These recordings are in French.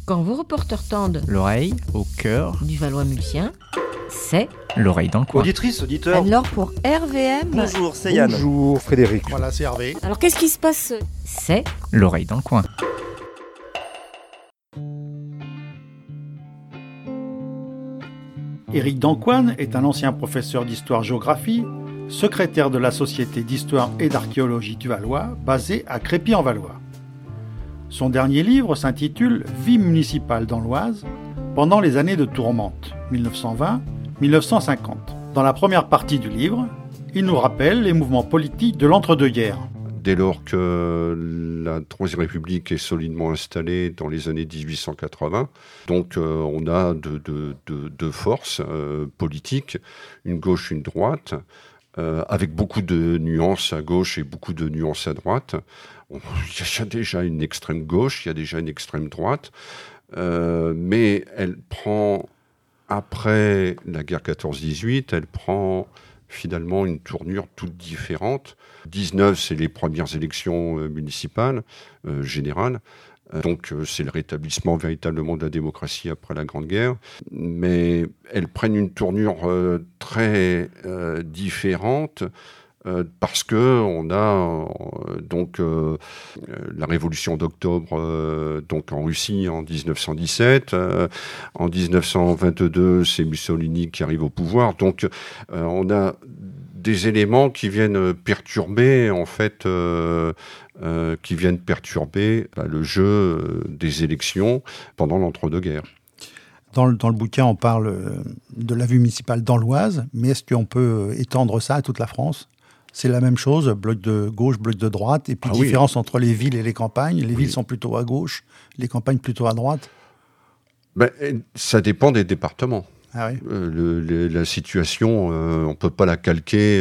Quand vos reporters tendent L'oreille au cœur du Valois-Mulsien, c'est l'oreille dans le coin. Auditrice, auditeur. alors pour RVM. Bonjour, c'est Yann. Bonjour Frédéric. Voilà, c'est Hervé. Alors qu'est-ce qui se passe? C'est L'oreille dans le coin. Éric Dancoine est un ancien professeur d'histoire-géographie, secrétaire de la Société d'histoire et d'archéologie du Valois, basée à Crépy-en-Valois. Son dernier livre s'intitule « Vie municipale dans l'Oise » pendant les années de tourmente, 1920-1950. Dans la première partie du livre, il nous rappelle les mouvements politiques de l'entre-deux-guerres. Dès lors que la Troisième République est solidement installée dans les années 1880, donc on a deux forces politiques, une gauche, une droite, avec beaucoup de nuances à gauche et beaucoup de nuances à droite. Il y a déjà une extrême gauche, il y a déjà une extrême droite, mais elle prend, après la guerre 14-18, elle prend finalement une tournure toute différente. 19, c'est les premières élections municipales, générales. Donc c'est le rétablissement véritablement de la démocratie après la Grande Guerre. Mais elles prennent une tournure très différente parce qu'on a la révolution d'octobre donc en Russie en 1917. En 1922, c'est Mussolini qui arrive au pouvoir. Donc on a des éléments qui viennent perturber le jeu des élections pendant l'entre-deux-guerres. Dans le bouquin, on parle de la vie municipale dans l'Oise, mais est-ce qu'on peut étendre ça à toute la France ? C'est la même chose, bloc de gauche, bloc de droite, et puis différence entre les villes et les campagnes. Les villes sont plutôt à gauche, les campagnes plutôt à droite. Ça dépend des départements. Ah oui. La situation, on ne peut pas la calquer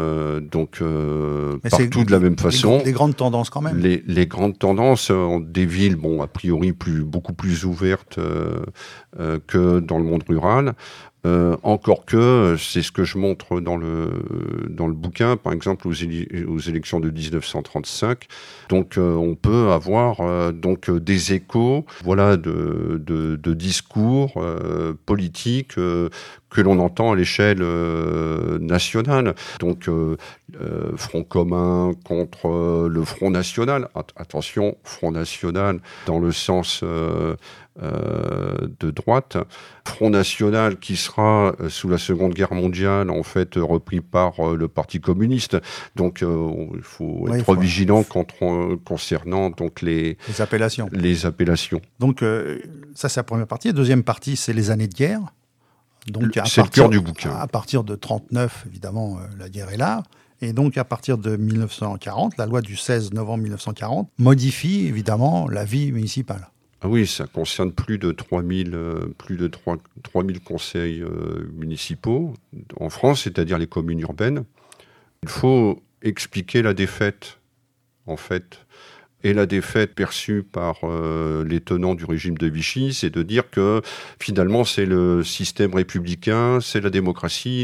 partout de la même façon. Les grandes tendances quand même. Les grandes tendances ont des villes, a priori beaucoup plus ouvertes que dans le monde rural. Encore que, c'est ce que je montre dans le bouquin, par exemple aux élections de 1935. Donc on peut avoir des échos, de discours politiques que l'on entend à l'échelle nationale. Donc Front commun contre le Front national. Attention, Front national dans le sens de droite. Front national qui sera sous la Seconde Guerre mondiale en fait repris par le Parti communiste. Donc il faut être vigilant concernant donc les appellations. Donc ça c'est la première partie. La deuxième partie c'est les années de guerre. Donc c'est le cœur du bouquin. À partir de 1939, évidemment, la guerre est là. Et donc, à partir de 1940, la loi du 16 novembre 1940 modifie, évidemment, la vie municipale. Ah oui, ça concerne plus de 3000 conseils municipaux en France, c'est-à-dire les communes urbaines. Il faut expliquer la défaite, en fait. Et la défaite perçue par les tenants du régime de Vichy, c'est de dire que finalement c'est le système républicain, c'est la démocratie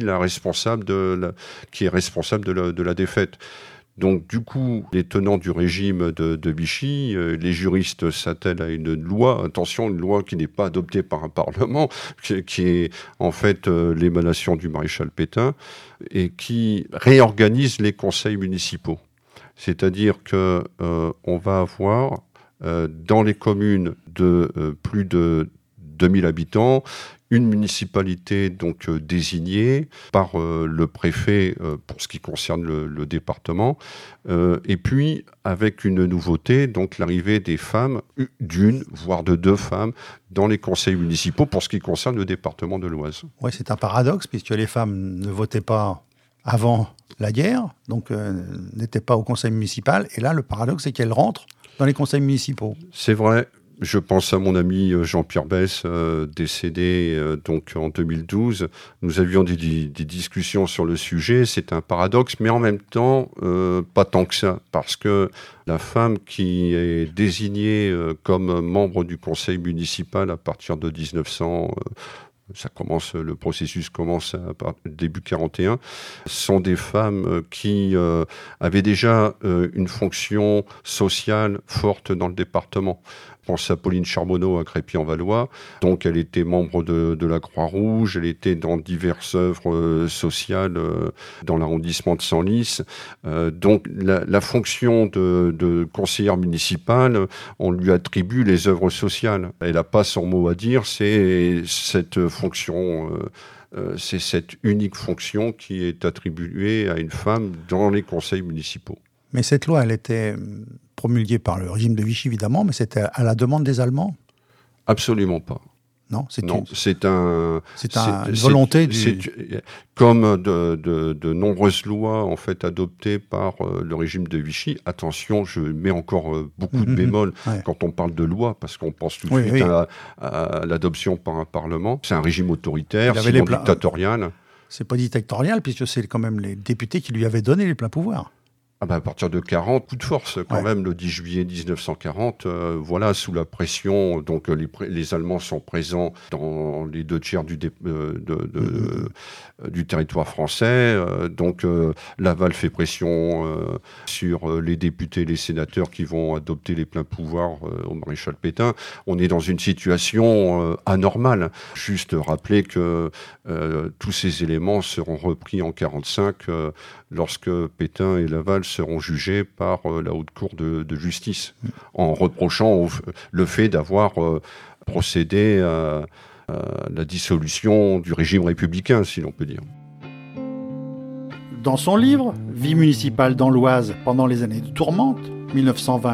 qui est responsable de la défaite. Donc du coup, les tenants du régime de Vichy, les juristes s'attellent à une loi, une loi qui n'est pas adoptée par un parlement, qui est en fait l'émanation du maréchal Pétain, et qui réorganise les conseils municipaux. C'est-à-dire qu'on va avoir dans les communes de plus de 2000 habitants une municipalité donc désignée par le préfet pour ce qui concerne le département, et puis avec une nouveauté, donc l'arrivée des femmes, d'une voire de 2 femmes dans les conseils municipaux pour ce qui concerne le département de l'Oise. Oui, c'est un paradoxe puisque les femmes ne votaient pas avant la guerre, donc n'étaient pas au conseil municipal. Et là, le paradoxe, c'est qu'elles rentrent dans les conseils municipaux. C'est vrai. Je pense à mon ami Jean-Pierre Besse, décédé donc en 2012. Nous avions des discussions sur le sujet. C'est un paradoxe, mais en même temps, pas tant que ça. Parce que la femme qui est désignée comme membre du conseil municipal à partir de 1900... le processus commence à début 41, sont des femmes qui avaient déjà une fonction sociale forte dans le département. Je pense à Pauline Charbonneau à Crépy-en-Valois. Donc, elle était membre de la Croix-Rouge, elle était dans diverses œuvres sociales dans l'arrondissement de Senlis. Donc, la fonction de conseillère municipale, on lui attribue les œuvres sociales. Elle n'a pas son mot à dire, c'est cette fonction... c'est cette unique fonction qui est attribuée à une femme dans les conseils municipaux. Mais cette loi, elle était promulguée par le régime de Vichy, évidemment, mais c'était à la demande des Allemands ? Absolument pas. Non, c'est une volonté comme de nombreuses lois en fait adoptées par le régime de Vichy. Attention, je mets encore beaucoup de bémols quand on parle de loi, parce qu'on pense tout de suite à l'adoption par un parlement. C'est un régime autoritaire, sinon dictatorial. C'est pas dictatorial, puisque c'est quand même les députés qui lui avaient donné les pleins pouvoirs. À partir de 40, coup de force, quand même, le 10 juillet 1940, voilà, sous la pression, donc les Allemands sont présents dans les 2/3 du territoire français, donc Laval fait pression sur les députés et les sénateurs qui vont adopter les pleins pouvoirs au maréchal Pétain. On est dans une situation anormale. Juste rappeler que tous ces éléments seront repris en 1945 lorsque Pétain et Laval seront jugés par la Haute Cour de justice, en reprochant le fait d'avoir procédé à la dissolution du régime républicain, si l'on peut dire. Dans son livre « Vie municipale dans l'Oise pendant les années de tourmente, 1920-1950 »,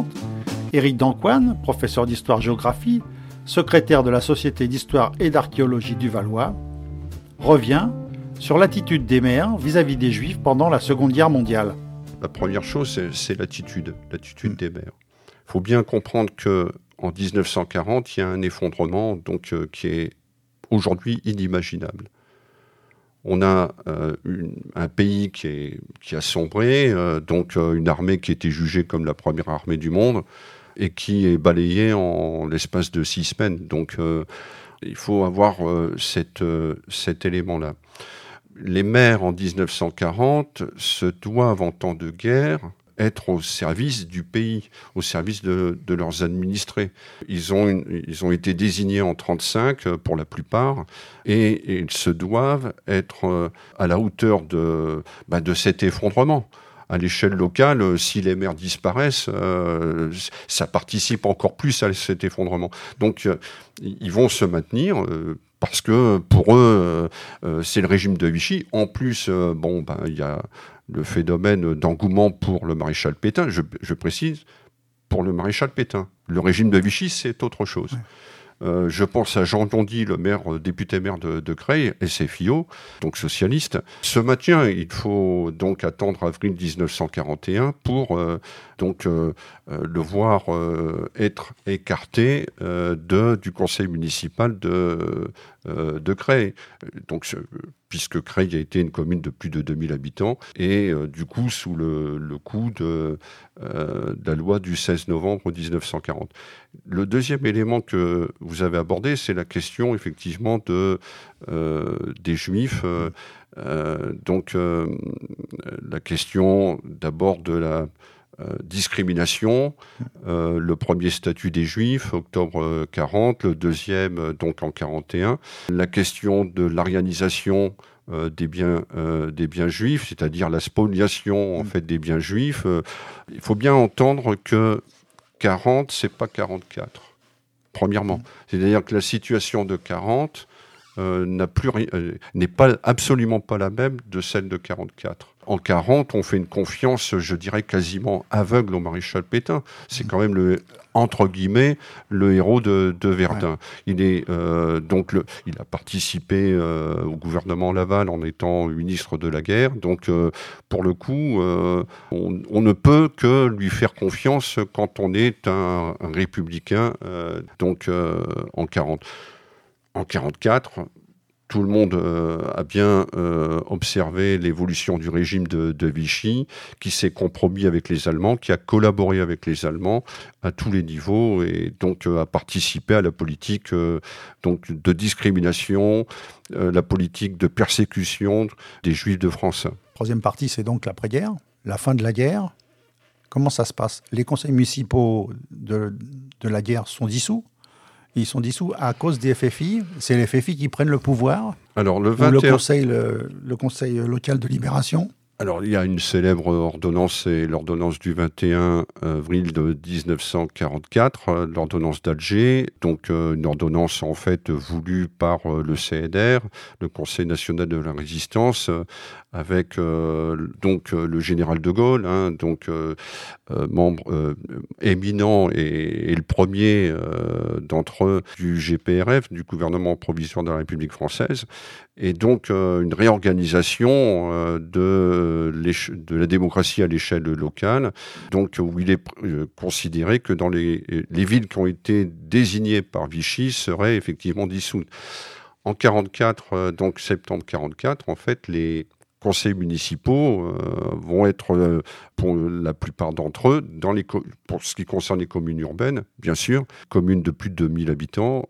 Éric Dancoine, professeur d'histoire-géographie, secrétaire de la Société d'histoire et d'archéologie du Valois, revient sur l'attitude des maires vis-à-vis des Juifs pendant la Seconde Guerre mondiale. La première chose, c'est l'attitude des maires. Il faut bien comprendre qu'en 1940, il y a un effondrement donc, qui est aujourd'hui inimaginable. On a un pays qui a sombré, donc une armée qui était jugée comme la première armée du monde et qui est balayée en l'espace de 6 semaines. Donc il faut avoir cet élément-là. Les maires en 1940 se doivent en temps de guerre être au service du pays, au service de leurs administrés. Ils ont été désignés en 1935 pour la plupart et ils se doivent être à la hauteur de cet effondrement. À l'échelle locale, si les maires disparaissent, ça participe encore plus à cet effondrement. Donc, ils vont se maintenir parce que pour eux, c'est le régime de Vichy. En plus, il y a le phénomène d'engouement pour le maréchal Pétain. Je précise, pour le maréchal Pétain. Le régime de Vichy, c'est autre chose. Ouais. Je pense à Jean Dondy, le député-maire de Creil, SFIO, donc socialiste. Ce maintien, il faut donc attendre avril 1941 pour le voir être écarté du conseil municipal de Creil. Donc, puisque Creil a été une commune de plus de 2000 habitants, et du coup sous le coup de la loi du 16 novembre 1940. Le deuxième élément que vous avez abordé, c'est la question effectivement des Juifs. La question d'abord de la discrimination, le premier statut des Juifs, octobre 40, le deuxième donc en 41, la question de l'arianisation des biens juifs, c'est-à-dire la spoliation en fait des biens juifs. Il faut bien entendre que 40, c'est pas 44. Premièrement, c'est-à-dire que la situation de 40 n'est absolument pas la même de celle de 44. En 40, on fait une confiance, je dirais, quasiment aveugle au maréchal Pétain. C'est quand même entre guillemets, le héros de Verdun. Ouais. Il a participé au gouvernement Laval en étant ministre de la guerre. Donc, pour le coup, on ne peut que lui faire confiance quand on est un républicain. En 40. En 44, tout le monde a bien observé l'évolution du régime de Vichy, qui s'est compromis avec les Allemands, qui a collaboré avec les Allemands à tous les niveaux et donc a participé à la politique donc de discrimination, la politique de persécution des Juifs de France. Troisième partie, c'est donc l'après-guerre, la fin de la guerre. Comment ça se passe ? Les conseils municipaux de la guerre sont dissous. Ils sont dissous à cause des FFI. C'est les FFI qui prennent le pouvoir. Alors, le conseil local de libération. Alors, il y a une célèbre ordonnance, c'est l'ordonnance du 21 avril de 1944, l'ordonnance d'Alger, donc une ordonnance en fait voulue par le CNR, le Conseil national de la résistance, avec donc le général de Gaulle, membre éminent et le premier d'entre eux du GPRF, du gouvernement provisoire de la République française, et donc une réorganisation de la démocratie à l'échelle locale, donc où il est considéré que dans les villes qui ont été désignées par Vichy seraient effectivement dissoutes. En 1944, donc septembre 1944, en fait, les conseils municipaux vont être, pour la plupart d'entre eux, pour ce qui concerne les communes urbaines, bien sûr, communes de plus de 2000 habitants,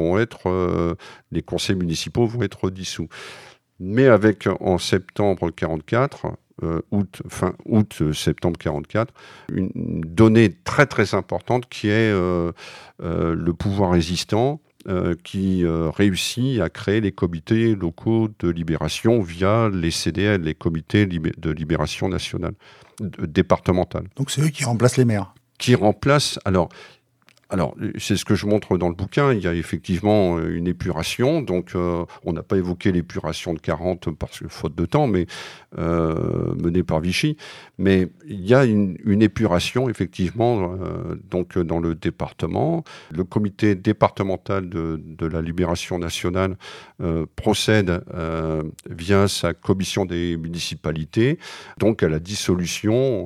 les conseils municipaux vont être dissous. Mais avec, en septembre 1944, fin août-septembre 1944, une donnée très très importante qui est le pouvoir résistant, qui réussit à créer les comités locaux de libération via les CDL, les comités de libération nationale, départementale. Donc c'est eux qui remplacent les maires. Qui remplacent... Alors, c'est ce que je montre dans le bouquin. Il y a effectivement une épuration. Donc, on n'a pas évoqué l'épuration de 40 parce que faute de temps, mais menée par Vichy. Mais il y a une épuration effectivement donc dans le département. Le comité départemental de la libération nationale procède via sa commission des municipalités, donc à la dissolution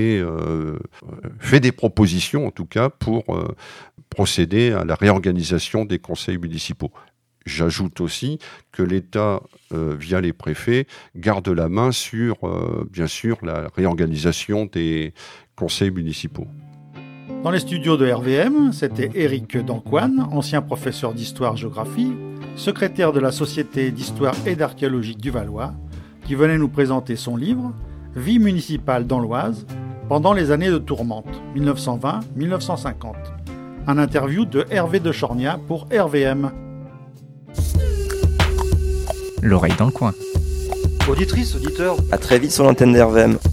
fait des propositions en tout cas pour procéder à la réorganisation des conseils municipaux. J'ajoute aussi que l'État, via les préfets, garde la main sur, bien sûr, la réorganisation des conseils municipaux. Dans les studios de RVM, c'était Éric Dancoine, ancien professeur d'histoire-géographie, secrétaire de la Société d'histoire et d'archéologie du Valois, qui venait nous présenter son livre « Vie municipale dans l'Oise pendant les années de tourmente, 1920-1950 ». Un interview de Hervé de Chornia pour RVM. L'oreille dans le coin. Auditrice, auditeur, à très vite sur l'antenne d'RVM.